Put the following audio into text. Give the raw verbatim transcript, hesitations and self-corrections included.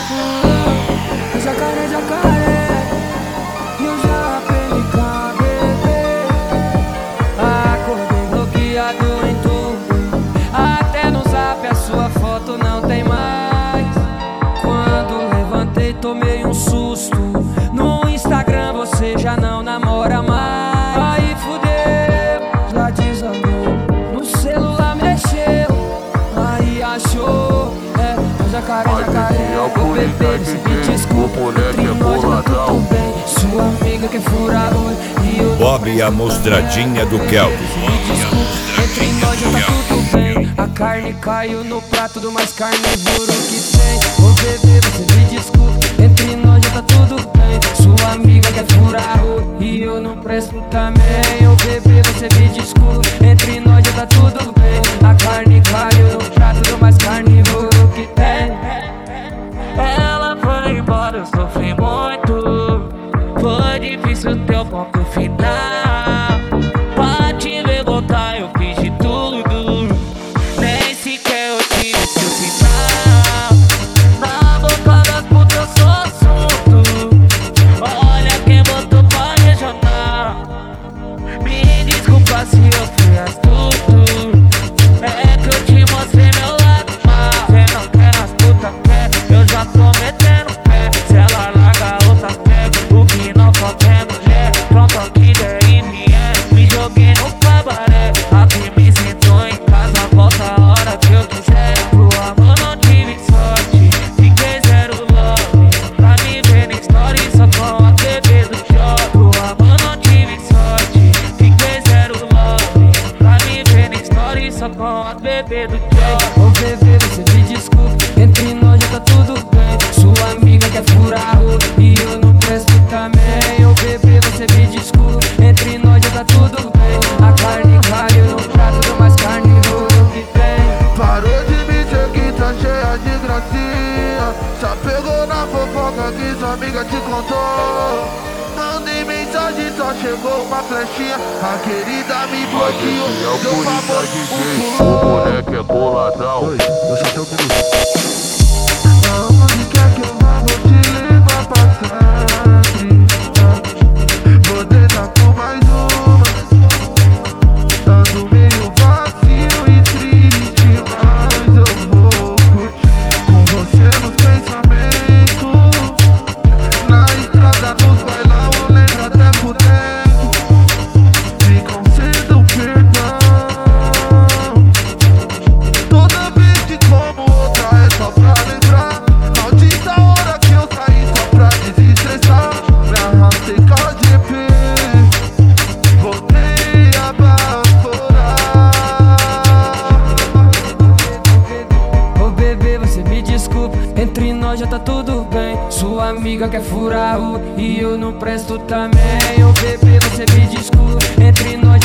Ah, jacaré, jacaré, e eu já aprendi com bebê. Acordei bloqueado em tudo, até no zap a sua foto não tem mais. Quando levantei tomei um susto, no Instagram você já não namora mais. Aí fudeu, já desandou, no celular mexeu, aí achou. É, jacaré, jacaré, ô bebê, você me desculpa, entre nós tá tudo bem. Sua amiga quer furar o olho e eu Bob e a mostradinha do Kelvin. me desculpa, entre nós já tá tudo bem. A carne caiu no prato do mais carnívoro que tem. Ô bebê, você me desculpa, entre nós já tá tudo bem. Sua amiga quer furar o olho e eu não presto também. Ô bebê, você me desculpa, entre nós já tá tudo bem. A carne caiu no prato do mais carnívoro que tem. Ela foi embora, eu sofri muito. Foi difícil ter o ponto final. Pra te ver voltar eu fiz de tudo, nem sequer eu tive seu sinal. Na boca das putas eu sou assunto, olha quem botou pra regional. Me desculpa se eu fui astuto, é que eu te mostrei meu lado mal. Cê não quer as putas quer, eu já tô metendo pé. Se ela larga a outra pega, o que não só tem mulher. Pronto aqui der e vier, me joguei no cabaré. Aqui me sinto em casa, volta a hora que eu quiser. Pro amor não tive sorte, fiquei zero love. Pra me ver na story só com a bebê do job. Pro amor não tive sorte, fiquei zero love. Pra me ver na story só com a bebê do job. Ô bebê, você me desculpa, entre nós já tá tudo bem. Sua amiga quer furar o olho e eu não presto também. Ô bebê, você me desculpa, entre nós já tá tudo bem. A carne caiu no prato do mais carnívoro que tem. Parou de me seguir, tá cheia de gracinha. Só pegou na fofoca que sua amiga te contou. Mandei mensagem, só chegou uma flechinha. A querida me bloqueou, deu favor, um pulou. O moleque é boladão. Eu só tenho um minuto. Aonde quer que eu vá, vou te levar pra sempre. Vou deitar com mais uma, dando meio vazio e triste, mas eu vou curtir com você nos pensamentos. Na estrada, nos bailão, eu lembro até por dentro. Me conceda o perdão. Toda vez que como outra é só pra lembrar. Maldita hora que eu saí só pra desestressar. Me arrastei com a G P, voltei a baforar. Ô bebê, você me desculpa, entre nós já tá tudo bem. Sua amiga quer furar o olho e eu não presto também. Ô bebê, você me desculpa, entre nós